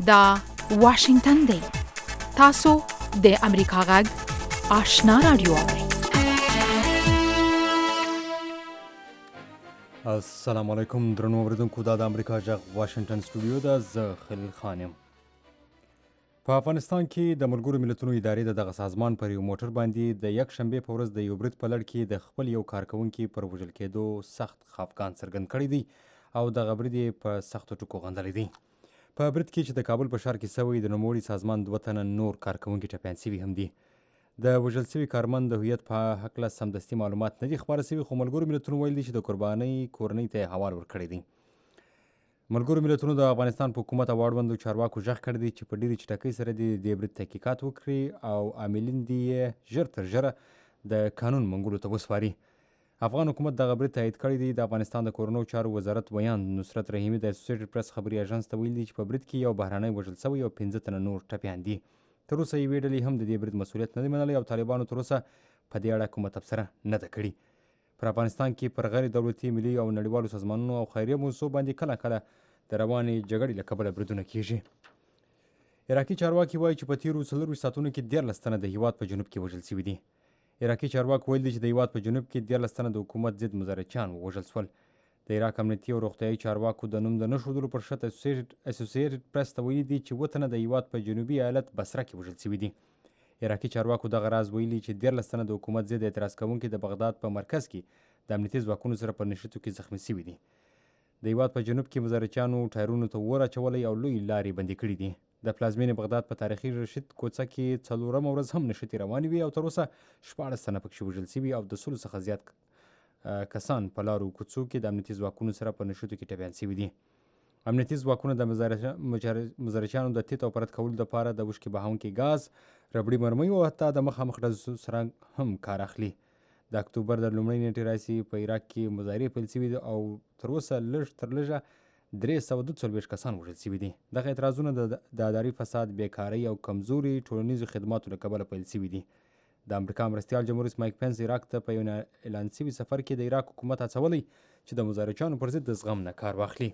دا واشنگتن دی. تاسو د امریکا غږ آشنا رادیو. السلام علیکم درنو اوریدونکو، دا د امریکا غږ واشنگتن سټوډیو ده. زه خلیل خان یم. په افغانستان کې د ملګرو ملتونو ادارې د دغه سازمان پر یو موټر باندې د یک شنبې په ورځ د یو برید په لړ کې د خپل یو کارکوونکي پر وژل کېدو سخت خفګان څرګند کړی دی او دغه برید یې په سختو ټکو غندلی دی. په برید کې چې د کابل په ښار کې سوی، د نوموړي سازمان 2 تنه نور کارکوونکي ټپیان سوي هم دي. د وژل سوي کارمند د هویت په هکله سمدستي معلومات نه دي خپاره سوي، خو ملګرو ملتونو ویل دي چې د قربانۍ کورنۍ ته یې حوال ورکړی دی. ملګرو ملتونو د افغانستان په حکومت او اړوندو چارواکو غږ کړی دی چې په ډېرې چټکۍ سره د دې برید تحقیقات وکړي او عاملین دې یې ژر تر ژره د قانون منګولو ته وسپاري. افغان حکومت دغه برید تایید کړی دی. د افغانستان د کورنیو چارو وزارت ویان نصرت رحیمي د اسوسییټډ پریس خبري اژانس ته ویلي دي چې په برید کې یو بهرنی وژل سوی او 15 تنه نور ټپیان دي. تر اوسه یوې ډلې هم د دې برید مسؤلیت نه دی منلی او طالبانو تر اوسه په دې اړه کومه تبصره نه ده کړې. پر افغانستان کې پر غیر دولتي ملي او نړیوالو سازمانونو او خیریه موسسو باندې کله کله د روانې جګړې له کبله بریدونه کیږي. عراقي چارواکي وایي چې په تیرو 24 ساعتونو کې 14 تنه د هیواد په جنوب کې وژل سوي دي. عراقي چارواکو ویل دي چې د هیواد په جنوب کې 14 تنه د حکومت ضد مظاهرچیان ووژل شول. د عراق امنیتي او روغتیایي چارواکو د نوم د نه ښودلو پر شرط اسوسییټډ پریس ته ویلي دي چې 7 تنه د هیواد په جنوبي ایالت بصره کې وژل سوي دي. عراقي چارواکو دغه راز ویلي چې 14 تنه د حکومت ضد اعتراض کوونکي د بغداد په مرکز کې د امنیتي ځواکونو سره په نښتو کې زخمي سوي دي. د هیواد په جنوب کې مظاهرچیانو ټایرونو ته اور اچولی او لوی لارې بندې کړي دي. د پلازمینې بغداد په تاریخي رشید کوڅه کې 4مه ورځ هم نښتې روانې وي او تر اوسه 14 تنه پکې وژل سوي او د 100 څخه زیات کسان په لارو کوڅو کې د امنیتي ځواکونو سره په نښتو کې ټپیان سوي دي. امنیتي ځواکونه د مظاهرچیانو د تیت او پرد کولو لپاره د اوښکې بهونکي ګاز، ربړي مرمۍ او حتی د مخامخ ډزو سره هم کار اخلي. د اکتوبر د لومړۍ نیټې راهیسې په عراق کې مظاهرې پیل سوي دي او تر اوسه لږ تر لږه 342 کسان وژل سوي دي. دغه اعتراضونه د اداري فساد، بیکارۍ او کمزوري ټولنیزو خدماتو له کبله پیل سوي دي. د امریکا مرستیال جمهور رئیس مایک پنس عراق ته په یو اعلان سوي سفر کې د عراق حکومت هڅولی چې د مظاهرچیانو پر ضد د زغم نه کار واخلي.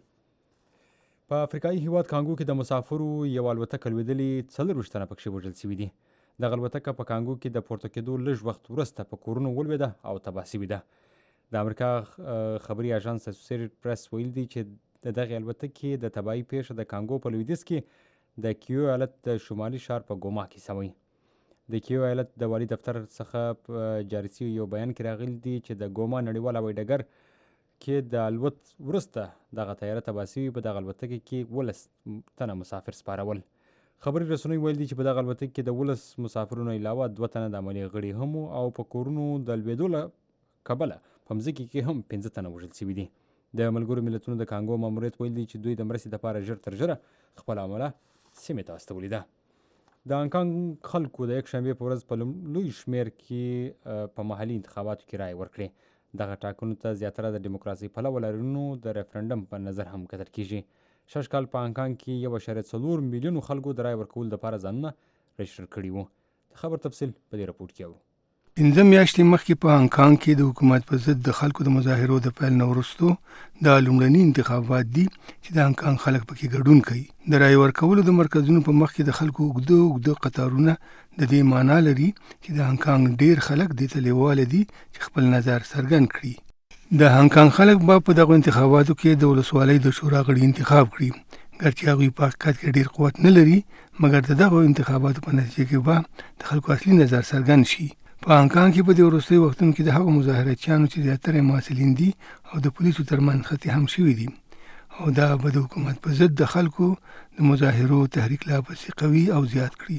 په افریقایي هیواد کانګو کې د مسافرو یو الوتکه لوېدلې 40 تنه پکښې وژل سوي دي. دغه الوتکه په کانګو کې د پورته کېدو لږ وخت وروسته په کورونو ولوېده او تباه سوې ده. د امریکا خبري اژانس اسوسییټډ پریس ویل دی چې د دغې الوتکې د تباهي پیښه د کانګو په لویدیځ کې د کیو ایالت د شمالي ښار په ګوما کې سوی. د کیو ایالت د والي دفتر څخه په جاري سوي یو بیان کې راغلي دي چې د ګوما نړیوال هوایي ډګر کې د الوت وروسته دغه طیاره تباه سوي. په دغه الوتکه کې 12 تنه مسافر سپارول. خبري رسنۍ ویل دي چې په دغه الوتکه کې د 12 مسافرونو علاوه 2 تنه د عملیې غړي هم او په کورونو د لوېدو له کبله په مځکې کې هم 15 تنه وژل سوي دي. د ملګرو ملتونو د کانګو ماموریت ویل دي چې دوی د مرستې لپاره ژر تر ژره خپل عمله سیمې ته استولې ده. د هانګ خلکو د یک شنبې په ورځ په لوی شمېر کې په محلي انتخاباتو کې رایې ورکړې. دغه ټاکنو ته زیاتره د ډیموکراسۍ پلوه لاریونونو د ریفرنډم په نظر هم کتل کیږي. شش کال په هانګ کې 1.4 میلیونو خلکو د رایې ورکولو لپاره ځانونه رجسټر کړي وو. د خبر تفصیل په دې راپورټ کې اورو. 15 میاشتې مخکې په هانګ کې د حکومت په ضد د خلکو د مظاهرو د پیل نه وروسته د لومړني انتخابات دي چې د هانګ خلک پکې ګډون کوي. د رایې ورکولو د مرکزونو په مخ کې د خلکو اوږده قطارونه د دې معنا لري چې د هانګ ډېر خلک دې ته لیواله دي چې خپل نظر څرګند کړي. د هانګ خلک به په دغه انتخاباتو کې د ولسوالۍ د شورا غړي انتخاب کړي. ګرچې هغوی په حقیقت کې ډېر قوت نه لري، مګر د دغو انتخاباتو په نتیجه کې به د خلکو اصلي نظر څرګند شي. په هانګ کې په دې وروستیو وختونو کې د هغو مظاهرچیانو چې زیاتره محصلین دي او د پولیسو ترمنځ خطې هم شوي دي او دا به د حکومت په ضد د خلکو د مظاهرو تحریک لا پسې قوي او زیات کړي.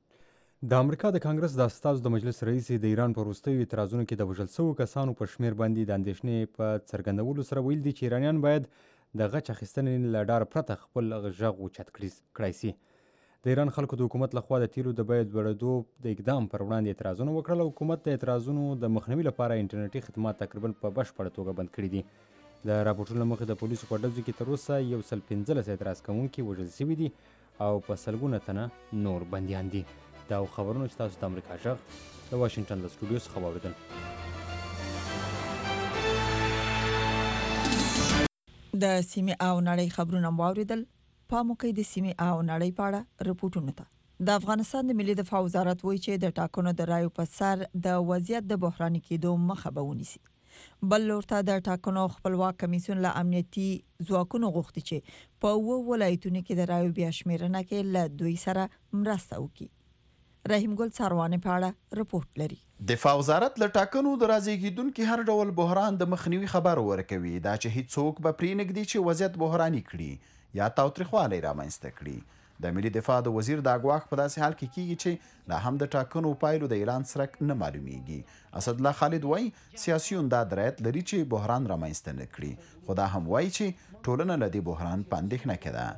د امریکا د کانګرس د استازو د مجلس رئیس د ایران په وروستیو اعتراضونو کې د وژل شوو کسانو په شمېر باندې د اندېښنې په څرګندولو سره ویل دي چې ایرانیان باید د غچ اخیستنې له ډاره پرته خپل غږ اوچت کړی سي. د ایران خلکو د حکومت لخوا د تیلو د بیې لوړېدو د اقدام پر وړاندې اعتراضونه وکړل او حکومت د اعتراضونو د مخنیوي لپاره انټرنیټي خدمات تقریبا په بشپړه توګه بند کړي دي. د راپورټونو له مخې د پولیسو په ډزو کې تر اوسه 115 اعتراض کوونکي وژل سوي دي او په سلګونه تنه نور بندیان دي. دا خبرونه چې تاسو د امریکا غږ د واشنګټن له سټوډیو څخه واورېدل. د سیمې او نړۍ خبرونه واوریدل. پام وکړئ د سیمې او نړۍ په اړه رپورټونو ته. د افغانستان د ملي دفاع وزارت وایي چې د ټاکنو د رایو په سر د وضعیت د بحراني کېدو مخه به ونیسي. بل لور ته د ټاکنو خپلواک کمیسیون له امنیتي ځواکونو غوښتي چې په 9 ولایتونو کې د رایو بیا شمیرنه کې له دوی سره مرسته وکړي. رحیم ګل څاروانې په اړه رپورټ لري. دفاع وزارت له ټاکنو د رازیږیدونکي هر ډول بحران د مخنیوي خبر ورکوي دا چې هیڅوک به پرې نږدي چې وضعیت بحراني کړي یا تاوتریخوالی رامنځته کړي. د ملي دفاع د وزیر دا ګواښ په داسې حال کې کیږي چې لا هم د ټاکنو پایلو د اعلان سرک نه معلومیږي. اسدالله خالد وایي سیاسیون دا درایت لري چې بحران رامنځته نه کړي، خو دا هم وایي چې ټولنه له دې بحران په اندېښنه کې ده.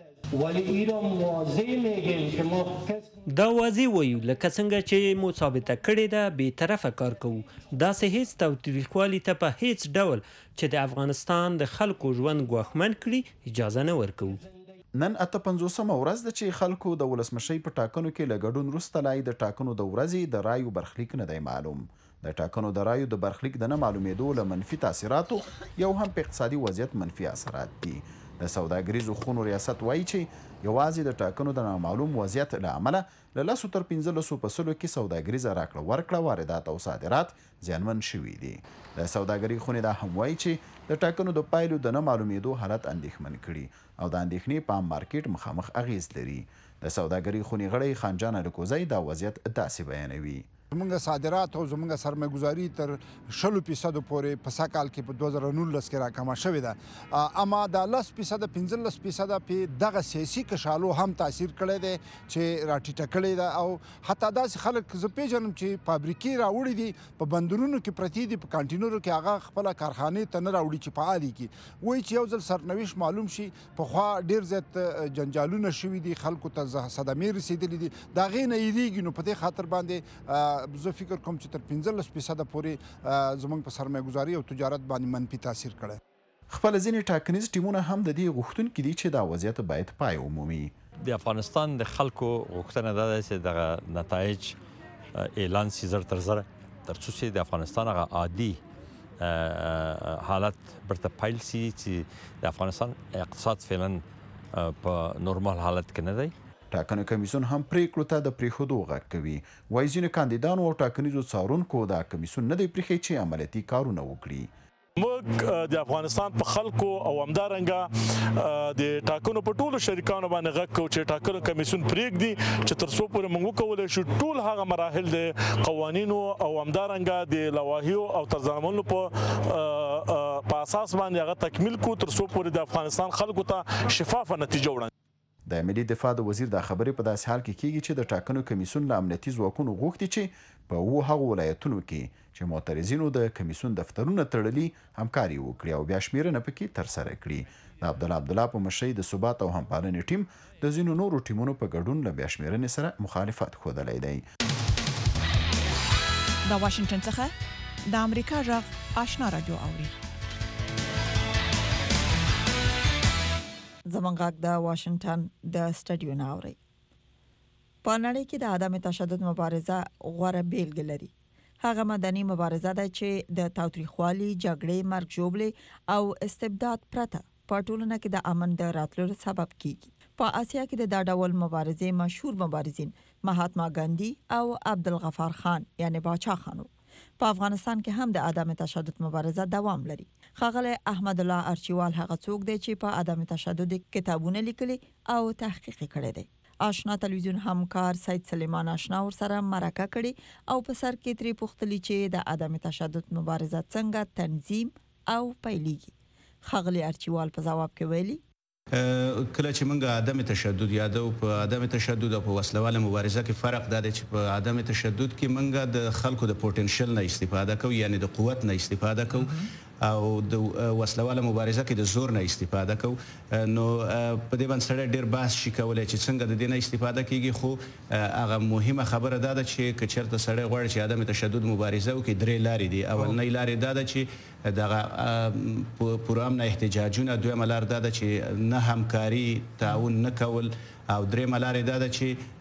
دا واضح وایو لکه څنګه چې مو ثابته کړې ده بې طرفه کار کوو. داسې هیڅ تاوتریخوالي ته په هیڅ ډول چې د افغانستان د خلکو ژوند ګواښمن کړي اجازه نه ورکوو. نن 58مه ورځ ده چې خلکو د ولسمشۍ په ټاکنو کې له ګډون وروسته لا د ټاکنو د ورځې د رایو برخلیک نه دی معلوم. د ټاکنو د رایو د برخلیک د نه معلومېدو له منفي تاثیراتو یو هم په اقتصادي وضعیت منفي اثرات دي. د سوداګریزو خونو ریاست وایي چې یوازې د ټاکنو د نامعلوم وضعیت له امله له 10 تر 15 فصلو کې سوداګریزه راکړه ورکړه واردات او صادرات زیانمن شوي دي. د سوداګرۍ خونې دا هم وایي چې د ټاکنو د پایلو د نه معلومېدو حالت اندېښمن کړي او د اندېښنې په مارکیټ مخامخ اغیز لري. د سوداګرۍ خونې غړی خانجان الکوزی دا وضعیت داسې بیانوي. زمونږ صادرات او زمونږ سرمایه‌ګذاري تر 20% پورې په سږ کال کې په 2019 کې راکمه شوې ده، اما د 10% 15% په دغه سیاسي کشالو هم تاثیر کړی دی چې راټیټه کړې ده. او حتی داسې خلک زه پیژنم چې فابریکې راوړي دي په بندرونو کې پرتې دي، په کانټینرو کې هغه خپله کارخانې ته نه راوړي چې فعالې کړي. وایي چې یو ځل سرنوشت معلوم شي پخوا ډېر زیات جنجالونه شوي دي، خلکو ته صدمې رسېدلي دي، د هغې نه یېرېږي. نو په دې خاطر باندې زه فکر کوم چې تر 15% پورې زموږ په سرمایه‌ګذاري او تجارت باندې منفي تاثیر کړی. خپل ځینې ټاکنیز ټیمونه هم د دې غوښتونکي دي چې دا وضعیت باید پای ومومي. د افغانستان د خلکو غوښتنه دا ده چې دغه نتایج اعلان شي زر تر زره ترڅو چې د افغانستان هغه عادي حالت برته پیل شي چې د افغانستان اقتصاد فعلا په نورمال حالت کې نه دی. ټاکنو کمیسیون هم پریکړو ته د پریښودو غږ کوي. وایي ځینو کاندیدانو او ټاکنیزو څارونکو دا کمیسیون نه دی پریښی چې عملیاتي کارونه وکړي. موږ د افغانستان په خلکو او همدارنګه د ټاکنو په ټولو شریکانو باندې غږ کوو چې ټاکنو کمیسیون پرېږدي چې تر څو پورې موږ وکولی شو ټول هغه مراحل د قوانینو او همدارنګه د لوایحو او طرزالعملونو په اساس باندې هغه تکمیل کړو تر څو پورې د افغانستان خلکو ته شفافه نتیجه وړاندې. د ملي دفاع د وزیر دا خبرې په داسې حال کې کیږي چې د ټاکنو کمیسیون له امنیتي ځواکونو غوښتي چې په هغو ولایتونو کې چې معترضینو د کمیسیون دفترونه تړلي همکاري وکړي او بیا شمیرنه پکې ترسره کړي. د عبدالله په مشرۍ د ثبات او همپالنې ټیم د ځینو نورو ټیمونو په ګډون له بیا شمیرنې سره مخالفت ښودلی دی. د واشنگټن څخه د امریکا غږ آشنا رادیو اوري. زمونږ غږ د واشنگټن د سټډیو نه اوري. په نړۍ کې د عدم تشدد مبارزه غوره بیلګه لري. هغه مدني مبارزه ده چې د تاوتریخوالي، جګړې، مرګ ژوبلې او استبداد پرته په ټولنه کې د امن د راتلو سبب کیږي. په آسیا کې د دا ډول مبارزې مشهور مبارزین مهاتما ګاندی او عبدالغفار خان یعنی باچا خانو. په افغانستان کې هم د عدم تشدد مبارزه دوام لري. ښاغلی احمد الله ارچیوال هغه څوک دی چې په عدم تشدد کتابونه لیکلي او تحقیق کړی دی. آشنا تلویزیون همکار سید سلیمان آشنا ورسره مرکه کړي او په سر کې ترې پوښتلي چې د عدم تشدد مبارزه څنګه تنظیم او پیلېږي. ښاغلی ارچیوال په ځواب کې ویلي کله چې موږ عدم تشدد یادو، په عدم تشدد او په وسلواله مبارزه کې فرق دا دی چې په عدم تشدد کې موږ د خلکو د پوتنشل نه استفاده کوو، یعنی د قوت نه استفاده کوو، او د وسلواله مبارزه کې د زور نه استفاده کوو. نو په دې باندې سره ډیر بحث شي کولای چې څنګه د دې نه استفاده کیږي، خو هغه مهمه خبره دا ده چې کچرته سره غواړي چې عدم تشدد مبارزه وکړي، درې لارې دي. اولنۍ لارې دا ده چې دغه پرامن احتجاجونه، دویمه لار دا ده چې نه همکاري، تعاون نه کول، او درېمه لارې دا ده چې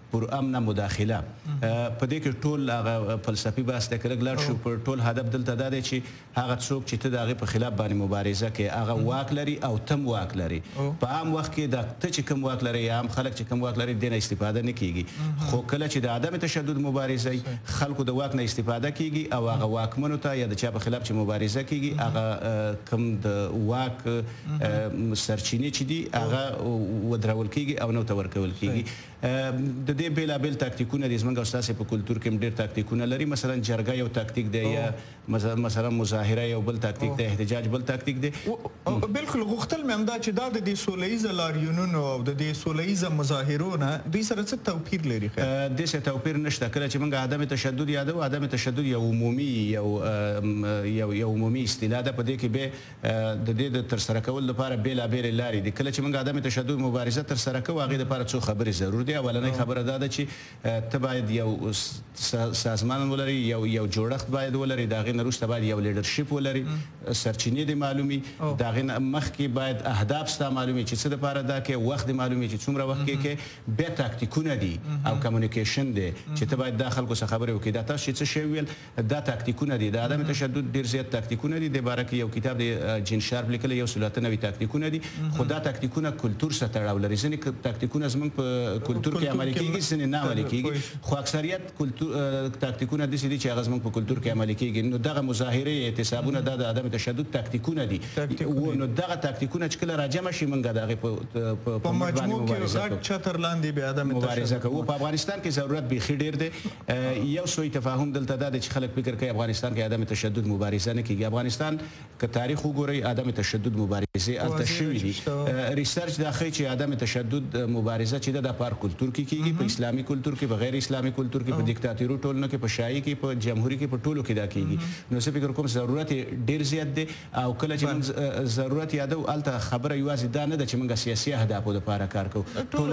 پر امن مداخله په دې کې ټول هغه فلسفي بحث ته کړګلار شو پر ټول هدف دلته دا دی چې هغه څوک چې ته د هغې په خلاف باندې مبارزه کوي هغه واک لري او تم واک لري په عام وخت کې د ته چې کوم واک لري یا عام خلک چې کوم واک لري دې نه استفاده نه کیږي خو کله چې د عدم تشدد مبارزه خلکو د واک نه استفاده کیږي او هغه واکمنو ته یا د چا په خلاف چې مبارزه کیږي هغه کوم د واک سرچینې چې دي هغه ودرول کیږي او نو ته ورکول کیږي د دې بیلابیل تاکتیکونه دي زموږ استاد په کلتور کې ډېر تاکتیکونه لري مثلا جرګه یو تاکتیک دی یا مثلا مظاهره یو بل تاکتیک دی احتجاج بل تاکتیک دی بالکل غوښتل مې همدا چې دا د دې سولهییزه لاریونونو او د دې سولهییزه مظاهرو نه دوی سره څه توپیر لري داسې توپیر نشته کله چې موږ عدم تشدد یادو عدم تشدد یو عمومي اصطلاح ده په دې کې به د دې د ترسره کول لپاره بیلابیل لارې دي کله چې موږ عدم تشدد مبارزه ترسره کوو هغې دپاره څو خبرې ضرور دي اولنۍ خبره دا ده چې ته باید یو سازمان ولري یو جوړښت باید ولري د هغې نه وروسته باید یو لیډرشپ ولري سرچینې دې معلومي د هغې نه مخکې باید اهداف ستا معلومي چې څه دپاره دا کې وخت دې معلومي چې څومره وخت کې بیا تاکتیکونه دي او کمیونیکیشن دی چې ته باید دا خلکو سره خبرې وکړي دا تاسو چې څه شی ویل دا تاکتیکونه دي د عدم تشدد ډېر زیات تاکتیکونه دي د باره کې یو کتاب دی جین شارپ لیکلی 190 تاکتیکونه دي خو دا تاکتیکونه کلتور سره تړاو لري ځینې تاکتیکونه زموږ په کلتور کې عملي کیږي ځینې نه عملي کیږي خو اکثریت تاکتیکونه داسې دي چې هغه زموږ په کلتور کې عملي کیږي نو دغه مظاهرې اعتصابونه دا د عدم تشدد تاکتیکونه دي نو دغه تاکتیکونه چې کله راجمع شي موږ د هغې په مجموع کې غټ چتر لاندې بیا عدم مبارزه کوو په افغانستان کې ضرورت بیخي ډېر دی یو سوی تفاهم دلته دا دی چې خلک فکر کوي افغانستان کې عدم تشدد مبارزه نه کیږي افغانستان که تاریخ وګورئ عدم تشدد مبارزې هلته شوي دي ریسرچ دا ښیي چې عدم تشدد مبارزه چې ده دا په هر کلتور کې کیږي په اسلامي کلتور کې په غیر اسلامي کلتور کې په دیکتاتوري ټولنو کې په شاهي کې په جمهوري کې په ټولو کې دا کیږي نو زه فکر کوم ضرورت ډېر زیات دی او کله چې موږ ضرورت یادو هلته خبره یوازې دا نه ده چې موږ سیاسي اهدافو دپاره کار کوو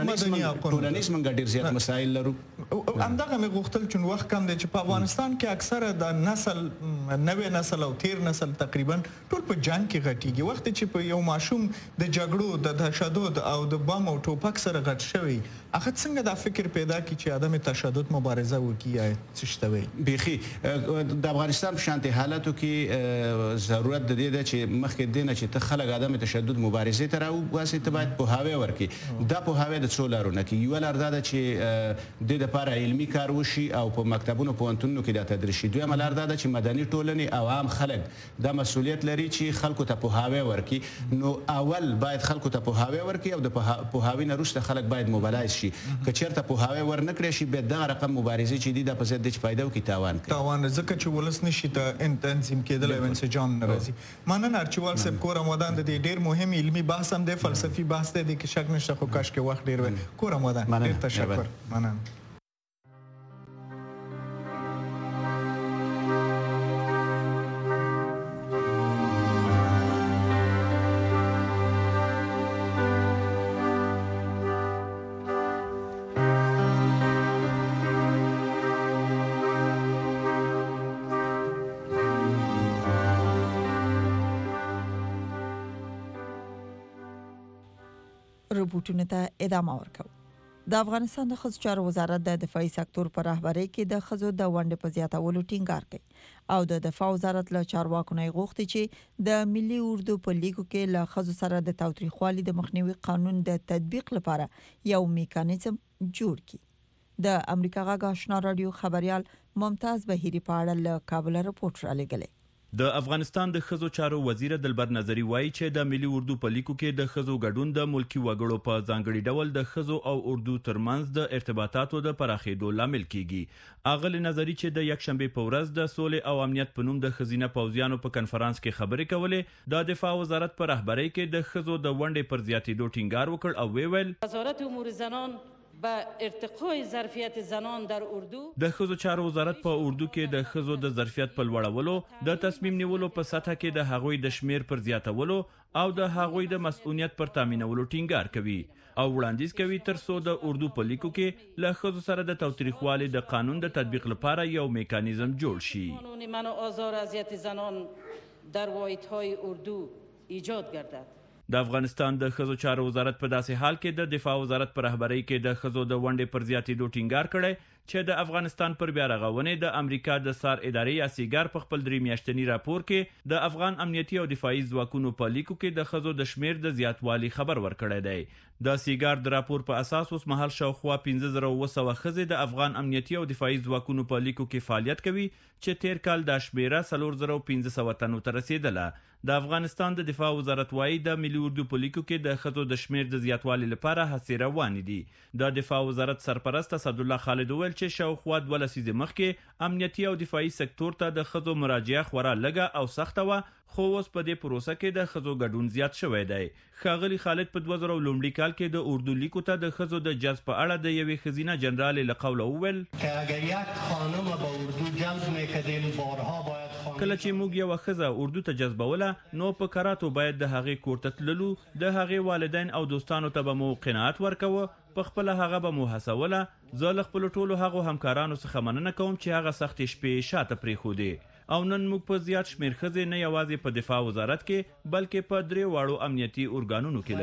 ټولنیز موږ ډېر زیات مسایل لرو همدغه مې غوښتل چې وخت کم دی چې په افغانستان کې اکثره د نسل نوی نسل او تیر نسل تقریبا ټول په جنګ کې غټیږي وخت چې په یو ماشوم د جګړو د تشدد او د بم او ټوپک سره غټ شوی هغه څنګه دا فکر پیدا کړي چې عدم تشدد مبارزه وکړي یا څه شته وي بیخي د افغانستان په شانتي حالاتو کې ضرورت د دې ده چې مخکې دې نه چې ته خلک عدم تشدد مبارزې ته راوباسي ته باید پوهاوی ورکړي دا پوهاوی د څو لارو نه کېږي یوه لار دا ده چې دې دپاره علمي کار وشي او په مکتبونو پوهنتونونو کې دا تدریس شي دویمه لار دا ده چې مدني ټولنې او عام خلک دا مسؤلیت لري چې خلکو ته پوهاوی ورکړي نو اول باید خلکو ته پوهاوی ورکړي او د پوهاوي نه وروسته خلک باید موبلایز شي که چېرته پوهاوی ورنه کړی شي بیا دغه رقم مبارزې چې دي دا په ضد دی چې فایده وکړي تاوان ځکه چې ولس نشي تنظیم کېدلی او انسجام نه راځي مننه ارچیوال صاحب کور ودان د دې ډېر مهم علمي بحث هم دی فلسفي بحث دی کې شک نشته خو کاشکې وخت ډېر وی کور ودان ډېر تشکر مننه رپورټونو ته ادامه ورکوو د افغانستان د ښځو چارو وزارت د دفاعي سکتور په رهبرۍ کې د ښځو د ونډې په زیاتولو ټینګار کوي او د دفاع وزارت له چارواکو نه غوښتي چې د ملي اردو په لیګو کې له ښځو سره د تاوتریخوالي د مخنیوي قانون د تطبیق لپاره یو میکانیزم جوړ کړي د امریکا غږ آشنا رادیو خبريال ممتاز بهيري په اړه له کابل رپورټ را لګلې د افغانستان د ښځو چارو وزیر دلبر نظری وایي چې د ملي اردو په لیکو کې د ښځو ګډون د ملکی وګړو په ځانګړي ډول د ښځو او اردو ترمنځ د ارتباطاتو د پراخېدو لامل کیږي اغلی نظری چې د یکشنبه په ورځ د سولې او امنیت په نوم د ښځینه پوځیانو په کنفرانس کې خبرې کولې د دفاع وزارت په رهبرۍ کې د ښځو د ونډې پر زیاتېدو ټینګار وکړ او ویل وزارت امور زنان به ارتقای ظرفیت زنان در اردو د ښځو چارو وزارت په اردو کې د ښځو د ظرفیت په لوړولو د تصمیم نیولو په سطح کې د هغوی د شمیر پر زیاتولو او د هغوی د مسؤلیت پر تامینولو ټینګار کوي او وړاندیز کوي ترڅو د اردو په لیکو کې له ښځو سره د تاوتریخوالي د قانون د تطبیق لپاره یو میکانیزم جوړ شي قانون منع آزار اذیت زنان در واحدهای اردو ایجاد گردد د افغانستان د ښځو چارو وزارت په داسې حال کې د دفاع وزارت پر رهبرۍ کې د ښځو د ونډې پر زیاتېدو ټینګار کړی چې د افغانستان پر بیا رغونې د امریکا د سار ادارې یا سیګار په خپل 3 میاشتني راپور کې د افغان امنیتي او دفاعي ځواکونو په لیکو کې د ښځو د شمیر د زیاتوالي خبر ورکړی دی د سیګار د راپور په اساس اوس مهال شاوخوا 15200 ښځې د افغان امنیتي او دفاعي ځواکونو په لیکو کې فعالیت کوي چې تیر کال د شمیره 4500 تنو ته رسیدله د افغانستان د دفاع وزارت وايي د ملي اردو په لیکو کې د ښځو د شمیر د زیاتوالي لپاره هڅې روانې دي د دفاع وزارت سرپرست اسدالله خالد وویل چې شاوخوا 2 لسیزې مخکې امنیتي او دفاعي سکتور ته د ښځو مراجعه خورا لږه او سخته وه خو اوس په دې پروسه کې د ښځو ګډون زیات شوی دی ښاغلي خالد په 2000 لومړي کال کې د اردو لیکو ته د ښځو د جذب په اړه د یوې ښځینه جنرال له قوله وویل کله چې موږ یو ښځه اردو ته جذبوله نو په کراتو باید د هغې کور ته تللو د هغې والدین او دوستانو ته به مو قناعت ورکوه په خپل هغه به مو هڅوله زه له خپل ټولو هغو همکارانو څخه مننه کوم چې هغه سختې شپې شاته پرېښودې او نن موږ په زیات شمیر ښځې نه یوازې په دفاع وزارت کې بلکې په 3 واړو امنیتي ارګانونو کې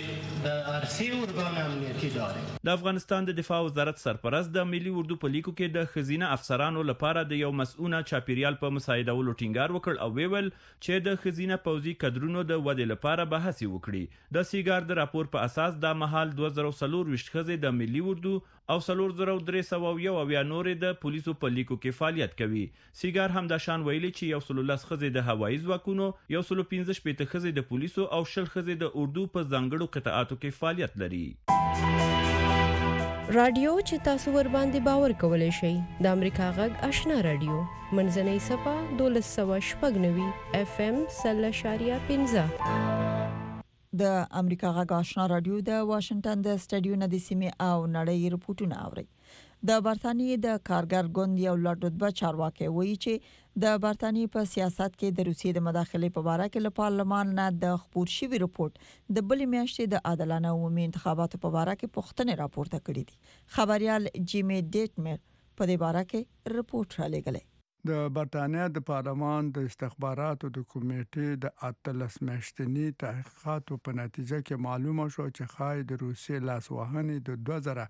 لرو د افغانستان د دفاع وزارت سرپرست د ملي اردو په لیکو کې د ښځینه افسرانو لپاره د یو مسؤونه چاپیریال په مساعدولو ټینګار وکړ او ویل چې د ښځینه پوځي کډرونو د ودې لپاره به هڅې وکړي د سیګار د راپور په اساس د مهال 2024 ښځې د ملي اردو او 4301 نورې د پولیسو په لیکو کې فعالیت کوي سیګار هم د شان ویلي چې 110 ښځې د هوایي ځواکونو 115 ښځې د پولیسو او 10 ښځې د اردو په ځانګړو قطعاتو کې فعالیت لري رادیو چې تاسو ور باندې باور کولای شئ د امریکا غږ آشنا رادیو منځنۍ صفه 1290 FM 0.15 د امریکا غږ آشنا رادیو د واشنگټن د سټډیو نه د سیمې او نړۍ رپورټونه اوري د برتانیې د کارګر ګوند یو لړدوبه چارواکي وایي چې د برتانیې په سیاست کې د روسیې د مداخلې په اړه کې له پارلمان نه د خبر شوی رپورت د بلې میاشتې د عادلانه عمومي انتخاباتو په اړه کې پوښتنې راپورته کړې دي خبريال جیمی ډیټمر په دې اړه کې رپورت را لګلې د برتانیا د پارلمان د استخباراتو د کمیټې د 18 میاشتني تحقیقاتو په نتیجه کې معلومه شو چې خای د روسیې لاسوهنې د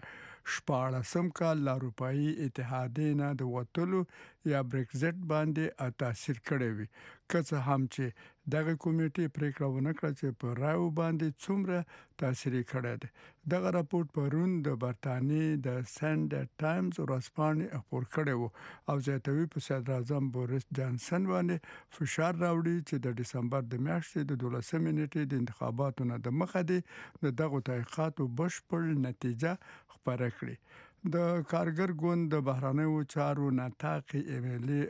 2014 کال لا اروپאי اتحادیې نه د وټلو یا برگزټ باندې تاثیر کړی وي که هم چې دغه کمیټې پریکړه ونکړه چې په راو باندې څومره تاثیر کړی دی دغه راپور پرون د برتانیې د سنډ ټایمز ورځپاڼې خپور کړی وو او زیاتوي په صدر اعظم بوریس جانسن باندې فشار راوړي چې د دسمبر د میاشتې د 12 نیټې د انتخاباتو نه د مخه دي دغه تحقیقاتو بشپړ نتیجه خبره کړي د کارګر ګوند د بهرانيو چارو ناتاق ایمیلی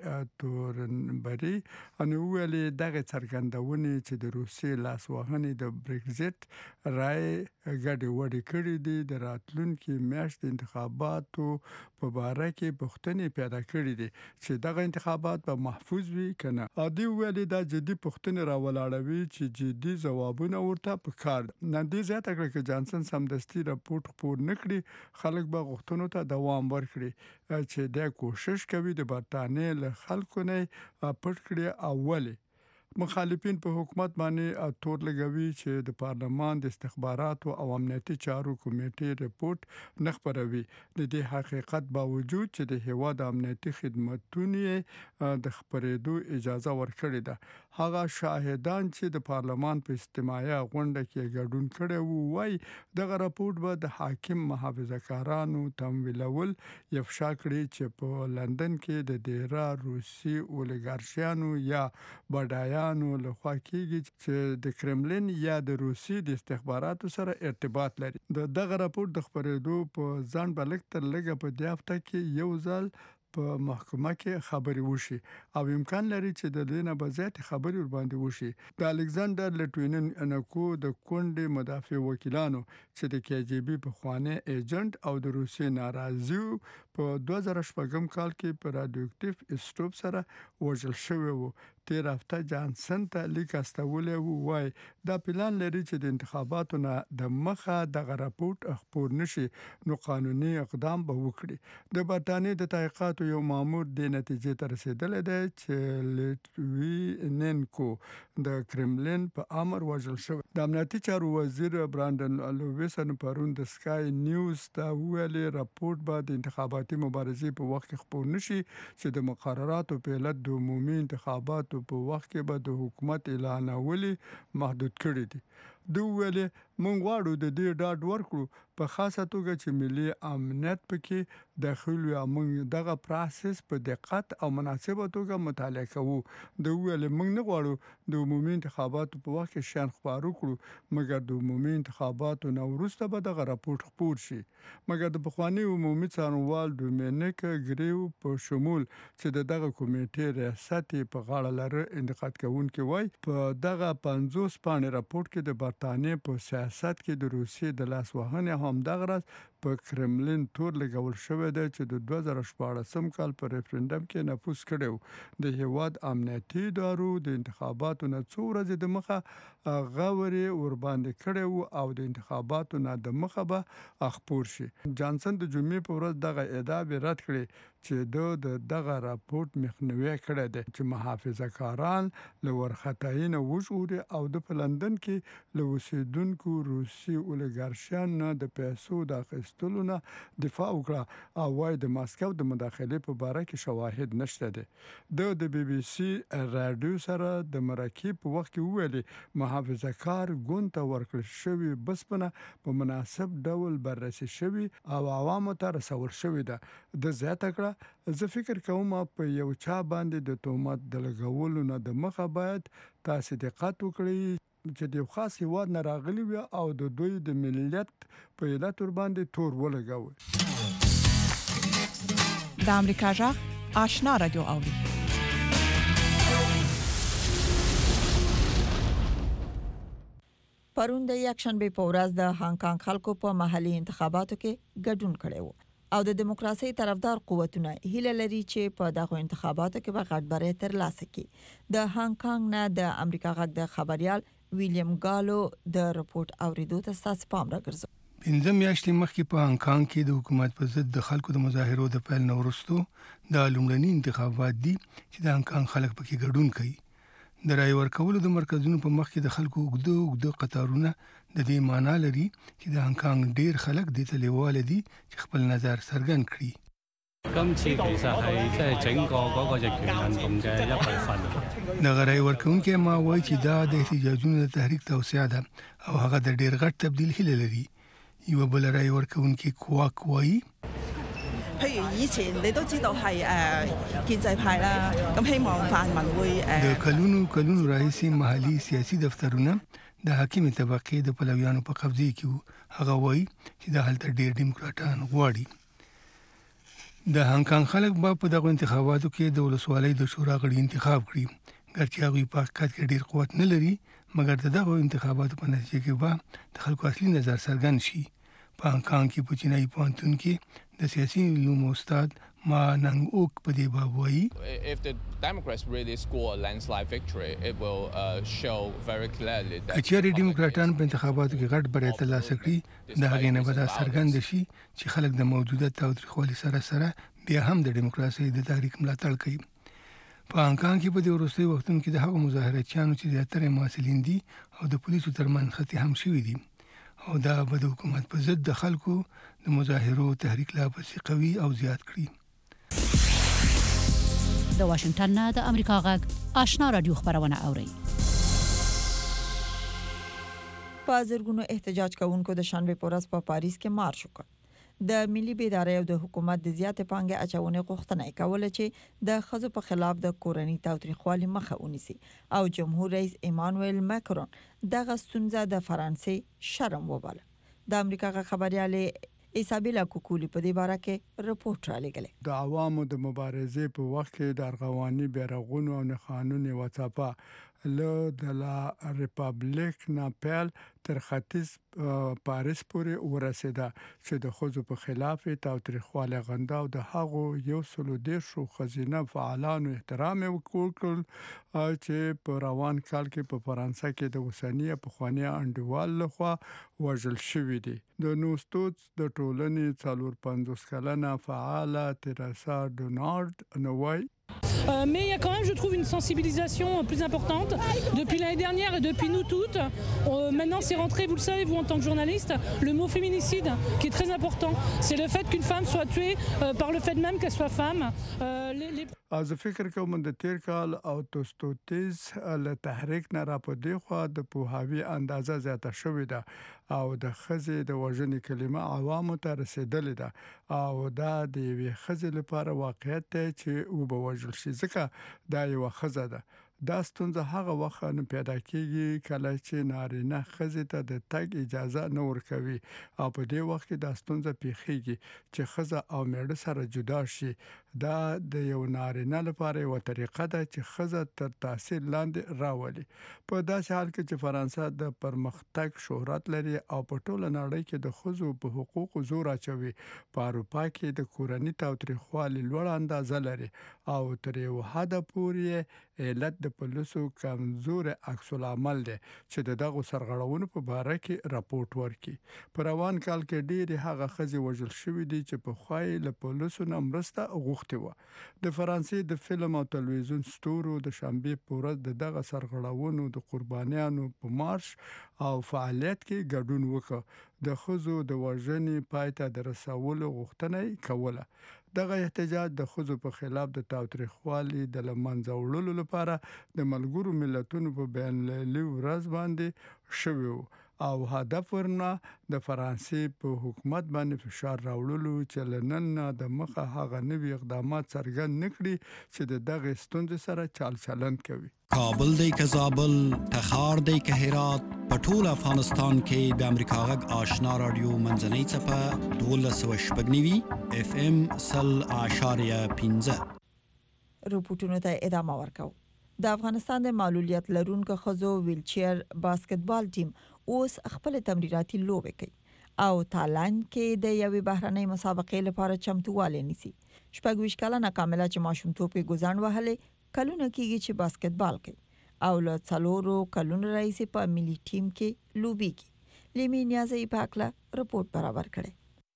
تورنبری ان ویلي دغه څرګندونه چې د روسیې لاسوهنې د برگزټ رائے غړي وړي کړی دي د راتلونکي میاشت انتخاباتو په اړه کې پوښتنې پیدا کړې دي چې دغه انتخابات به محفوظ وي کنه عادي ویلي دا جدي پوښتنې راولاړوي چې جدي ځوابونه ورته پکار نه دي زیاته کړ چې جانسن سمدستي راپورټ خپور نکړي خلک به غوښتنو ته دوام ورکړي چې د کوشش کوي د برتانیې له خلکو نه پټ کړي اولي مخالفین په حکومت باندې تور لګوي چې د پارلمان د استخباراتو او امنیتي چارو کمیټې رپورت نه خبروي د دې حقیقت باوجود چې د هیواد امنیتي خدماتونه د خبرېدو اجازه ورکړې ده هغه شاهدان چې د پارلمان په استماعي غونډه کې ګډون کړي وو وايي دغه رپورت به د حاکم محافظه‌کارانو تمویلول افشا کړي چې په لندن کې د ډیرا روسي اولیګارشیانو یا بډایانو لخوا کېږي چې د کرملین یا د روسي د استخباراتو سره ارتباط لري دغه رپورت د خبرېدو په ځان بلک تر لګه په دې هفته کې یو ځل په محکمه کې خبري وشي او امکان لري چې د لینه بزات خبري ور باندې وشي د الکساندر لټوینن انکو د کونډې مدافع وکیلانو چې د KGB په خوانه ایجنټ او د روسي ناراضي په 2014 کال کې په رادیواکټیو اسټوپ سره وژل شوی وو. تیر هفته جانسن ته لیک استولې وو وای دا پلان لري چې د انتخاباتو نه د مخه د راپورټ خپور نشي نو قانوني اقدام به وکړي. د برتانیې د تحقیقاتو یو مامور د نتیجې ته رسیدلی دی چې لیټویننکو د کرملین په امر وژل شوی. د امنیتي چارو وزیر برانډن لویسن پرون د سکای نیوز ته ویلي راپورټ به د انتخاباتي مبارزې په وخت کې خپور نشي چې د مقرراتو په علت د عمومي انتخاباتو په وخت کې به د حکومت اعلانولي محدود کړي دي. دوی ویلي مونږ غواړو د دې ډاډ ورکړو په خاصه توګه چې ملي امنیت پکې داخل وي. موږ دغه پروسس په دقت او مناسبه توګه مطالعه کوو. دوی ویلي موږ نه غواړو د عمومي انتخاباتو په وخت کې شان خبرو کړو مګر د عمومي انتخاباتو نه وروسته به دغه راپورټ خپور شي. مګر د پخوانی عمومي څارنوال ډومینیک ګریو په شمول چې دغه کمیټې ریاست په غاړه لري انتقاد کوونکي وای په دغه 50 پاڼې راپورټ کې د برتانیې په سیاست کې د روسیې د لاس وهنې هم دغه راز په کرملین تور لګول شوی دی چې د 2014 کال په ریفرندم کې نفوذ کړو. د هیواد امنیتي ادارو د انتخاباتو نه څو ورځې د مخه غوري ور باندې کړو او د انتخاباتو نه د مخه به خپور شي. جانسن د جمعې په ورځ دغه ادعا رد کړې چې د دغه راپورټ مخنیوي کړی دی چې محافظه کاران له ورختاینه وژغوري او د لندن کې له اوسیدونکو روسي اولګارشیان نه د پیسو د اخیستلو نه دفاع وکړه او وايي د ماسکو د مداخلې په باره کې شواهد نشته دي. د بي بي سي رادیو سره د مرکې په وخت کې ویلي محافظه کار ګوند ته ورکړل شوی بسپنه په مناسب ډول بررسي شوی او عوامو ته رسول شوی ده. د زیاته کړه زه فکر کوم په یو چا باندې د تهمت د لګولو نه د مخه باید تاسو دقت وکړئ چې د خاص هیواد نه راغلي وي او د دوی د ملیت په علت ور باندې تور ولګوي. د امریکا جغ آشنا رادیو اوري. پرون د یکشنبه په ورځ د هانګ کانګ خلکو په محلي انتخاباتو کې ګډون کړی وو او د دیموکراسي طرفدار قوتونه هیله لري چې په دغه انتخاباتو کې به غټبري ترلاسه کړي. د هانګ کانګ نه د امریکا غږ د خبريال ویلیام ګالو د رپورت اوریدو ته ستاسو پام راګرځو. 15 میاشتې مخکې په هانګ کانګ کې د حکومت پر ضد د خلکو د مظاهرو د پیل نه وروسته د لومړني انتخابات دي چې د هانګ کانګ خلک پکې ګډون کوي. د رای ورکولو د مرکزونو په مخ کې د خلکو اوږده قطارونه د دې معنی لري چې د هانګ کانګ ډیر خلک د تلیواله دي چې خپل نظر څرګند کړي. 今次其實係即係整個嗰個逆權運動嘅一部分。 د رای ورکوونکي ما وایي چې دا د احتجاجونو د تحریک توسعه ده او هغه د ډیر غټ تبدیل هیله لري. یو بل رای ورکوونکي کوواک وایي 譬如以前你都知道係建制派啦，咁希望泛民會 د کلونو راهیسې محلي سیاسي دفترونه د حاکمي طبقې د پلویانو په قبضه کې وو. هغه وایي چې د هلته ډېر دیموکراټان غواړي. د هانګ کانګ خلک به په دغه انتخاباتو کې د ولسوالۍ د شورا غړي انتخاب کړي. ګرچې هغوی په حقیقت کې ډېر قوت نه لري مګر دغه انتخاباتو په نتیجه کې به د خلکو اصلي نظر څرګند شي. په هانګ کانګ کې په چینایي پوهنتون کې د سیاسي علومو استاد ما ننګ اوک په دې باب وایي If the Democrats really score a landslide victory, it will show very clearly that کچېرې ډیموکراټان په انتخاباتو کې غټ بری ترلاسه کړي د هغې نه به دا څرګند شي چې خلک د موجوده تاوتریخوالي سره بیا هم د ډیموکراسۍ د تحریک ملاتړ کوي. په هانګ کانګ کې په دې وروستیو وختونو کې د هغو مظاهراتچیانو چې زیاتره محصلین دي او د پولیسو ترمنځ خطي هم شوي دي او دا به د حکومت په ضد د خلکو د مظاهرو تحریک لا پسې قوي او زیات کړي. د واشنگټن نه د امریکا غږ آشنا رادیو خبرونه اوري. په زرګونو احتجاج کوونکو د شنبه په ورځ په پاریس کې مارش وکړ. د ملي بیدارۍ او د حکومت د زیاتې پانګې اچونې غوښتنه کوله چې د ښځو په خلاف د کورنۍ تاوتریخوالي مخه ونیسي او جمهور رئیس ایمانوئل ماکرون دغه ستونزه د فرانسې شرم وباله. د امریکا خبريال ایسابیلا کوکولی په دې باره کې رپورټ را لګلې. د عوامو د مبارزې په وخت کې د ارغواني بیرغونو او نښانونو وڅاپه له د لا ریپابلیک ناپل تر ختیځ پاریس پورې ورسېده چې د خزو په خلاف تاوتریخواله غندا او د هغو یو سلو دیرشو خزینه فعالانو احترام وکړ چې په روان کال کې په فرانسه کې د اوسنی پخوانی انډیوال لخوا وژل شوی دی. د نوستوت د ټولنې 450 کلنه فعاله تیراسا ډونالد نوای Mais il y a quand même, je trouve, une sensibilisation plus importante depuis l'année dernière et depuis nous toutes. Maintenant, c'est rentré, vous le savez, vous en tant que journaliste, le mot féminicide qui est très important. C'est le fait qu'une femme soit tuée par le fait même qu'elle soit femme. از فکر کوم د تیر کال او توستوتیز له تحریک نه را پدې خو د پوهاوی اندازه زیاته شوې ده او د خزې د وژنې کلمه عوامو ته رسیدلې ده او دا د یوې خزې لپاره واقعیت دی چې او به وژل شي ځکه دا یو خزه ده. دا ستونزه هغه وخت نه پیدا کیږي کله چې نارینه خزې ته د تګ اجازه نه ورکوي او په دې وخت کې دا ستونزه پیښیږي چې خزه او میړه سره جدا شي. دا د یو نارینه لپاره یو طریقه ده چې خزه تر تاثیر لاندې راولي. په داسې حال کې چې فرانسه د پرمختګ شهرت لري او په ټوله نړۍ کې د خزو په حقوقو زور اچوي، په اروپا کې د کورنۍ تاوتریخوالي لوړ اندازه لري او تر یو حد پورې علت د پولیسو کمزور عکس العمل دی چې دغه سرغړونو په باره کې راپورټ ورکړي. په روان کال کې ډېری هغه خزې وژل شوې دي چې په خوای له پولیسو نه مرسته غوښتي و. د فرانسې د فلم او تلویزیون ستورو د شنبې په ورځ دغه سرغړونو د قربانیانو په مارش او فعالیت کې ګډون وکړ. د خزو د وژنې پای ته د رسولو غوښتنه کوله. دغه احتجاج د خزو په خلاف د تاوتریخوالي د لمنځه وړلو لپاره د ملګرو ملتونو په بین المللي ورځ باندې شوی او هدف ورنه د فرانسې په حکومت باندې فشار راوړلو چې لنن د مخه هغه نوي اقدامات څرګند نکړي چې د دغه ستونزې سره چال چلند کوي. کابل دی که زابل، تخار دی که هرات، په ټول افغانستان کې د امریکا غږ آشنا رادیو منځنۍ څپه 1290 اف ام 0.15 رپورټونو ته ادامه ورکاو. د افغانستان د معلولیت لرونکو خزو ویلچیر باسکټبال ټیم اوس خپل تمریناتي لوبې کوي او تالند کې د یوې بهرنۍ مسابقې لپاره چمتووالی نیسي. 26 کلنه کامله چې ماشومتوب یې ګزاند وهلې کلونه کېږي چې باسکټبال کوي او له 4 کلونو راهیسې په ملي ټیم کې لوبېږي. لیمي نیازي پاکله رپورټ برابر کړي.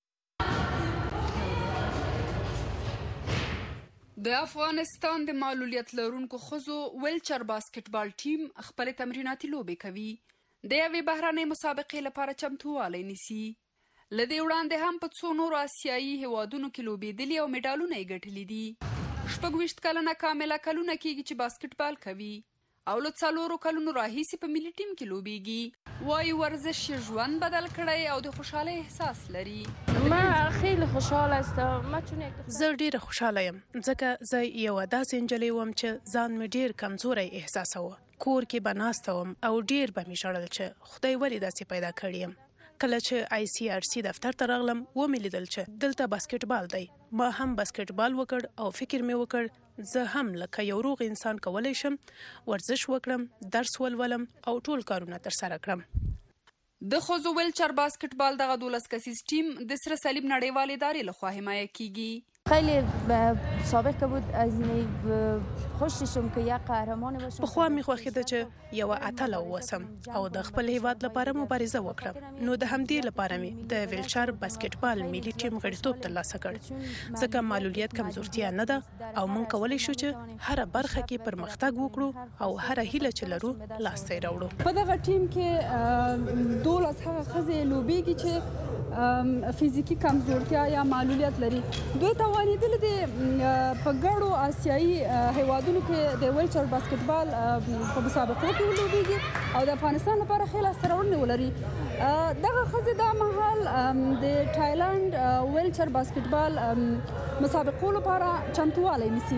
د افغانستان د معلولیت لرونکو خزو ویلچر باسکټبال ټیم خپل تمریناتي لوبې کوي. د یوې بهرنۍ مسابقې لپاره چمتووالی نیسي. لدې وړاندې هم په څو نورو آسیایي هیوادونو کې لوبېدلي او میډالونه یې ګټلي دي. 26 کلنه کامله کلونه کېږي چې باسکټبال کوي او له 4 کلونو راهیسې په ملي ټیم کې لوبېږي. وايي ورزش ژوند بدل کړی او د خوشحالۍ احساس لري. ما خیلی خوشحال هستم. زه ډیره خوشحاله یم ځکه زه یو داسې نجلۍ وم چې ځان مې ډیر کمزوری احساسوه. کور کې به ناسته وم او ډیر به مې ژړل چې خدای ولې داسې پیدا کړی یم. کله چې آی سی آر سی دفتر ته راغلم و مې لیدل چې دلته باسکټبال دی. ما هم باسکټبال وکړ او فکر مې وکړ زه هم لکه یو روغ انسان کولی شم ورزش وکړم، درس ولولم او ټول کارونه ترسره کړم. د خزو ویلچر باسکټبال دغه 12 کسیز ټیم د سره صلیب نړیوال ادارې لخوا حمایه کیږي. خیلی سابقه بود از خوششم که یک قهرمان باشم. په خوا مې خوښېده چې یو اتله ووسم او د خپل هیواد لپاره مبارزه وکړم. نو د همدې لپاره مې د ویلچر باسکټبال ملي ټیم غړیتوب ترلاسه کړ ځکه معلولیت کمزورتیا نه ده او موږ کولی شو چې هره برخه کې پرمختګ وکړو او هره هیله چې لرو لاسته یې راوړو. په دغه ټیم کې 12 هغه ښځې لوبېږي چې فزیکی کمزورتیا یا معلولیت لري. دوی توانېدل دي په ګڼو آسیایي هیوادونو کې د ویلچر باسکټبال په مسابقو کې ولوبېږي او د افغانستان لپاره ښې لاسته راوړنې ولري. دغه ښځې دا مهال د تایلند ویلچر باسکټبال مسابقو لپاره چمتووالی نیسي.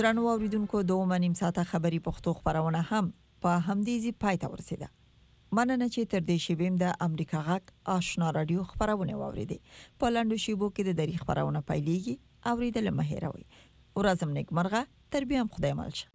درنو اوریدونکو 2 ساعته خبري پښتو خبرونه هم په همدې ځای پای ته ورسیده. مننه چې تر دې شیبیم د امریکا غږ آشنا رادیو خبرونه واوریدي. په لاندو شیبو کې د دری خبرونه پایلېږي. اوریدل مهیروي. ورځم نیک مرغه. تربیه هم خدای مالشه.